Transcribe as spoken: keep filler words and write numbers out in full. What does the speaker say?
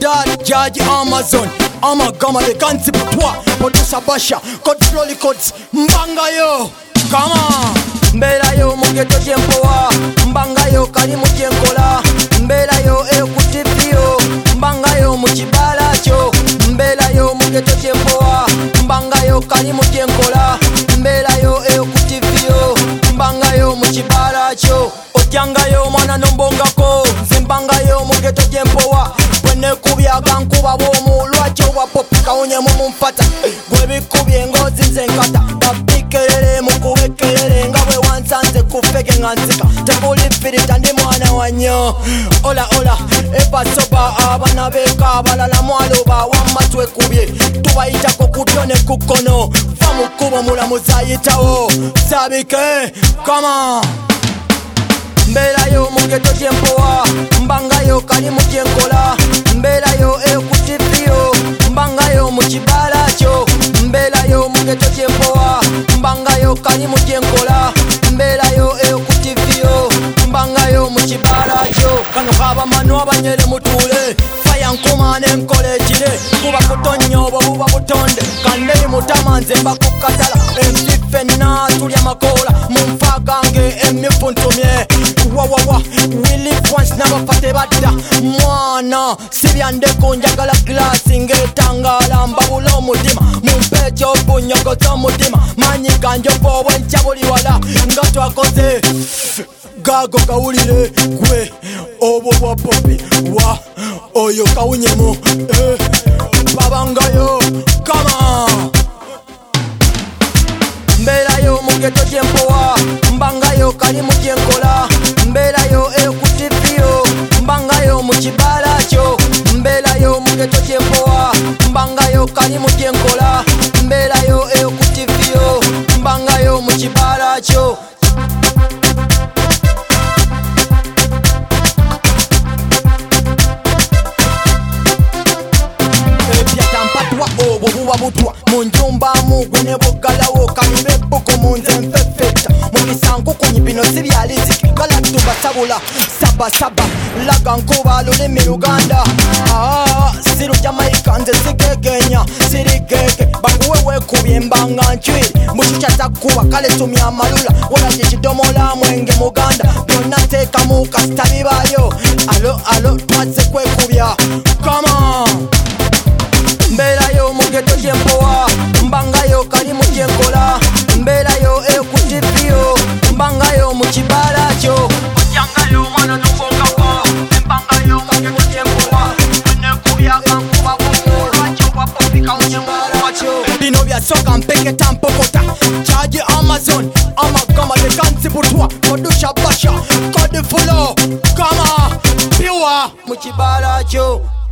dad, Judge Amazon. Amagama the concept toi, producer Basha, code slowly codes, mbanga yo, come on. Mbera yo mugeto jempoa, mbanga yo kali mujenkola, mbera yo e kutifio, mbanga yo mukibala cho, mbera yo mugeto jempoa, mbanga yo kali mujenkola, mbera yo e kutifio, mbanga yo mukibala cho, otyanga yo mwana nombongako, zimbanga yo mugeto jempoa. Wene kubyaga nkuba bomu lwacho wapopika onye mumumfata gwe bikubye ngozi nze nkata bapikerere mukubekerere nga bwe wansanze kufege nganzika tebulifirita ndi mwana wanyo ola ola epasoba abana beka abalala mwaloba wamma twekubye tubayitako kutyo ne kukono fa mukubo mulamuzi ayitawo sabike kama mbera yo mugeto jempoa mbanga yo kali mujenkola mbera yo e kutifio mbanga yo mukibala cho mbera yo mugeto jempoa mbanga yo kali mujenkola mbera yo e kutifio mbanga yo mukibala cho kano kaba manu abanyere mutule faya nkumane nkole kire kuba kutonyo bo buba butonde kande mutamanze bakukatala emifena tulya makola mumfagange emifuntumye wawawa we live once nabafate badda mwana sibyandeko njagala glasi ngetangala mbabula omutima mumpecho bunyogoza omutima manyi ganje obwobwe nkyabuli wala nga twakoze gago kawulire gwe obwo bwa popi wa oyo kawunyemu eh, babangayo kama mbera yo mugeto jempoa mbanga yo kali mujenkola mbera yo e kutifio mbanga yo mukibala cho mbera yo mugeto jempoa mbanga yo kali mujenkola mbera yo e kutifio mbanga yo mukibala cho obwo buba butwa munjumba mugwe ne bugalawo kanibe buko munze mfefeta mubisangu kunyibino sibyaliziki kala tubasabula saba saba laga nkuba lulimi Uganda ah siru Jamaica nze sikekenya sirikeke banguwewe kubyembanga nchwiri mushicha takuba kale tumya malula wala chichidomola mwenge Muganda byonna teka mu kasitabi bayo alo alo twatse kwekubya come on mbera yo mugeto jempoa mbanga yo kali mujenkola mbera yo e kutifio mbanga yo mukibala cho otyanga yo mwana nokongako mbanga yo mugeto jempoa ne kubyaga nkuba bomu lwacho wapopika onyembala cho bino byasoka mpeketa mpokota Judge Amazon amagama the concept toi producer Basha code follow kama pure mukibala cho